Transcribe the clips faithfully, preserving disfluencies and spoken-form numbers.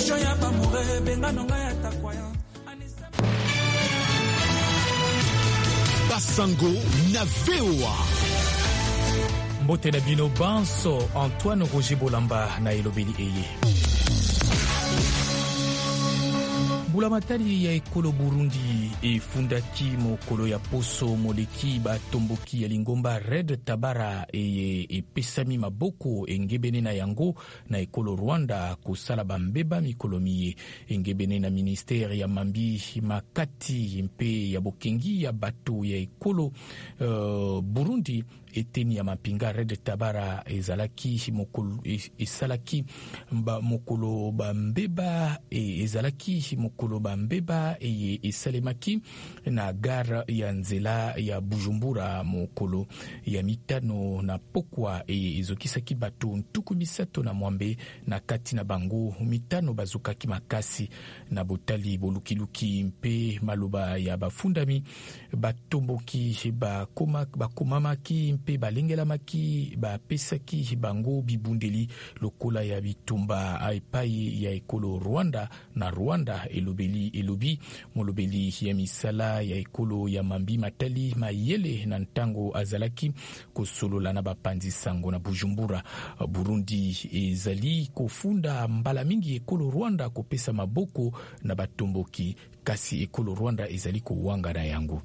Basango na V O A. Mbote na bino banso Antoine Roger Bolamba na elobeli eye. Bulamatali ya ekolo Burundi efundaki mokolo ya poso moleki batomboki ya lingomba Red Tabara eye epesami maboko engebene na yango na ekolo Rwanda kosala bambeba mikolo miye. Engebene na ministere ya mambi makati mpe ya bokengi ya bato ya ekolo uh, Burundi eteni ya mapinga Red Tabara ezalaki mokolo esalaki mba mokolo bambeba e ezalaki mokolo bambeba e esalemaki na gare ya nzela ya Bujumbura mokolo ya mitano na pokwa e ezokisaki bato ntuku misato na mwambe na kati na bango mitano bazokaki makasi na botali bolukiluki mpe maloba ya bafundami batomboki bakoma bakomamaki mpe balengelamaki bapesaki bango bibundeli lokola ya bitumba epai ya ekolo Rwanda na Rwanda elobeli elobi molobeli ya misala ya ekolo ya mambi matali mayele na ntango azalaki kosolola na bapanzi sango na Bujumbura. Burundi ezali kofunda mbala mingi ekolo Rwanda kopesa maboko na batomboki kasi ekolo Rwanda ezali kowanga na yango.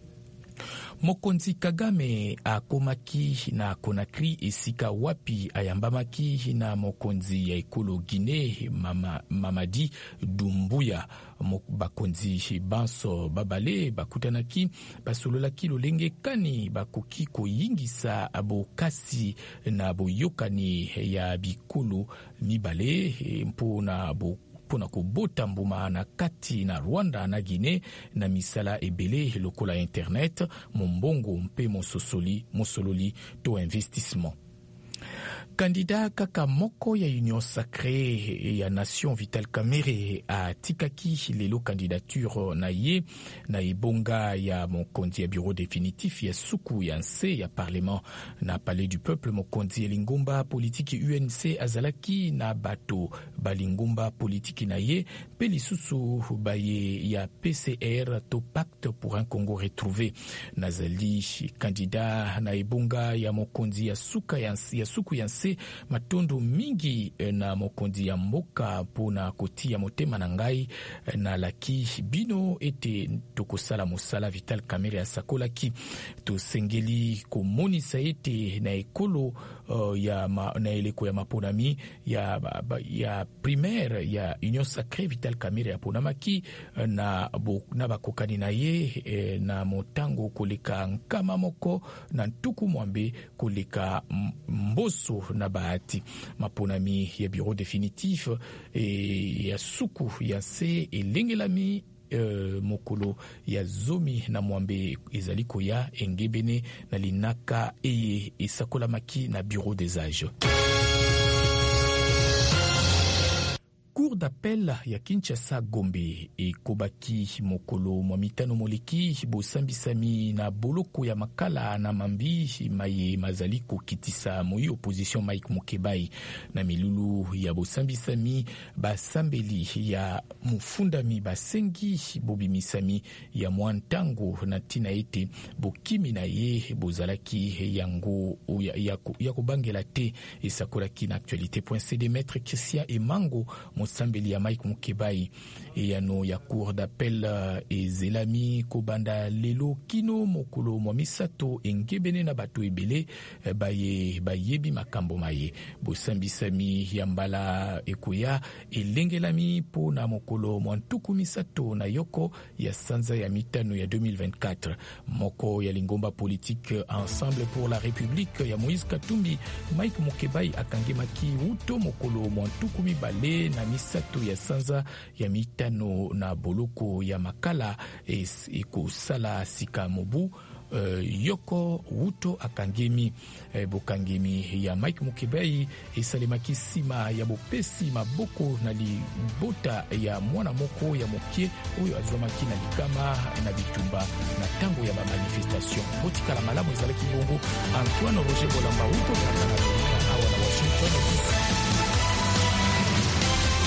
Mokonzi Kagame akomaki na Conakry esika wapi ayambamaki na mokonzi ya ekolo Guinée Mama, Mamadi Doumbouya. Bakonzi banso babale bakutanaki basololaki lolenge kani bakoki koyingisa abokasi na boyokani ya bikulu mibale mpona bo pona kobota mbuma na kati na Rwanda na Guinée na misala ebele lokola internet mombongo mpe mososoli mosololi to investissement. Kandida kaka moko ya Union Sacrée ya Nation Vital Kamerhe a tikaki lelo candidature na ye na ebonga ya mokonzi ya bureau définitif ya suku ya nse ya parlement na palais du peuple. Mokonzi ya lingomba politiki U N C azalaki na bato balingomba politiki na ye pe lisusu baye ya P C R to pacte pour un Congo retrouvé. Nazali kandida na ebonga ya mokonzi ya suka ya, ya suku ya nse matondo mingi na mokonzi ya mboka pona koti ya motema na ngai na laki bino ete tokosala mosala Vital Kamerhe asakolaki tosengeli komonisa ete na ekolo uh, ya ma, na eleko ya maponami ya, ya primaire ya Union Sacrée Vital Kamerhe aponamaki na, bo, na bakokani na ye eh, na motango koleka nkama moko na ntuku mwambe koleka mboso na bahati. Maponami ya bureau définitif e ya suku ya se elengelami uh, mokolo ya zomi na mwambe ezaliko ya engebene na linaka eye esakolamaki na bureau des âges. Cour d'appel ya Kinshasa Gombe e kobaki mokolo mwa mitano moleki bosambisami na boloko ya makala na mambi maye mazali kokitisa moi opposition Mike Mukebai na milulu ya bosambisami basambeli ya mufundami basengi bobimisami ya mwantango na tina ete bokimi na ye bozalaki yango ya, ya, ya kobangela te esakolaki na actualité.cd. Maître Christian Emango sambeli ya Mike Mukebai eyano ya cour d'appel ezelami kobanda lelo kino mokolo mwa misato engebene na bato ebele baye bayebi makambo maye bosambisami ya mbala ekoya elengelami po na mokolo mwa ntuku misato na yoko ya sanza ya mitano ya deux mille vingt-quatre. Moko ya lingomba politique Ensemble pour la République ya Moïse Katumbi Mike Mukebai akangemaki uto mokolo mwa ntuku mibale na misato ya sanza ya mitano na boloko ya makala ekosala sika mobu. Uh, yoko wuto akangemi eh, bokangemi ya Mike Mukebai esalemaki sima ya bopesi maboko na libota ya mwana moko ya mokie oyo azwamaki na likama na bitumba na tango ya ba manifestation. Botikala malamu ezalaki bongo. Antoine Roger Bolamba wuto na na awa na Washington.